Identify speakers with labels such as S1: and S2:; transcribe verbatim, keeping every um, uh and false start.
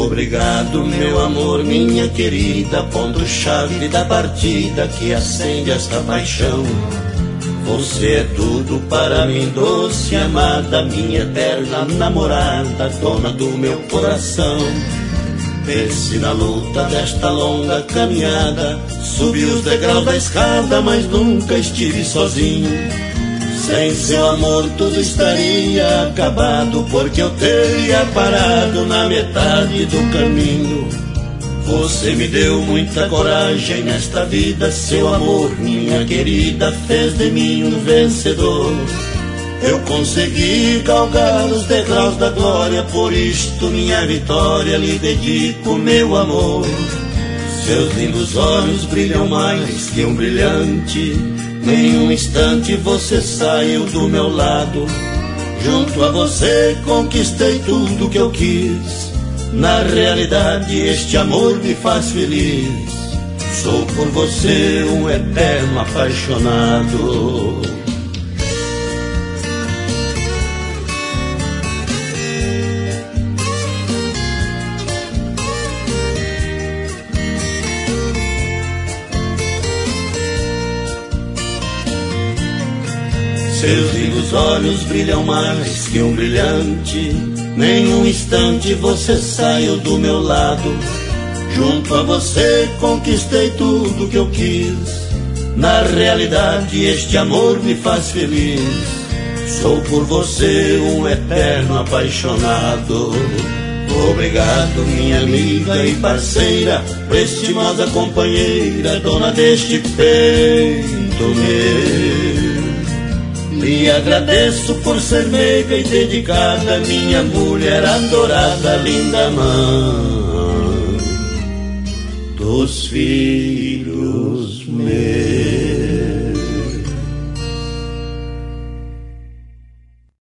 S1: Obrigado, meu amor, minha querida, ponto-chave da partida que acende esta paixão. Você é tudo para mim, doce amada, minha eterna namorada, dona do meu coração. Venci na luta desta longa caminhada, subi os degraus da escada, mas nunca estive sozinho. Sem seu amor tudo estaria acabado, porque eu teria parado na metade do caminho. Você me deu muita coragem nesta vida, seu amor, minha querida, fez de mim um vencedor. Eu consegui galgar os degraus da glória, por isto minha vitória lhe dedico, meu amor. Seus lindos olhos brilham mais que um brilhante, nenhum instante você saiu do meu lado. Junto a você conquistei tudo que eu quis, na realidade este amor me faz feliz. Sou por você um eterno apaixonado. Seus lindos olhos brilham mais que um brilhante, nenhum instante você saiu do meu lado. Junto a você conquistei tudo que eu quis, na realidade este amor me faz feliz. Sou por você um eterno apaixonado. Obrigado, minha amiga e parceira, prestimosa companheira, dona deste peito meu. Lhe agradeço por ser meiga e dedicada, minha mulher adorada, linda mãe dos filhos meus.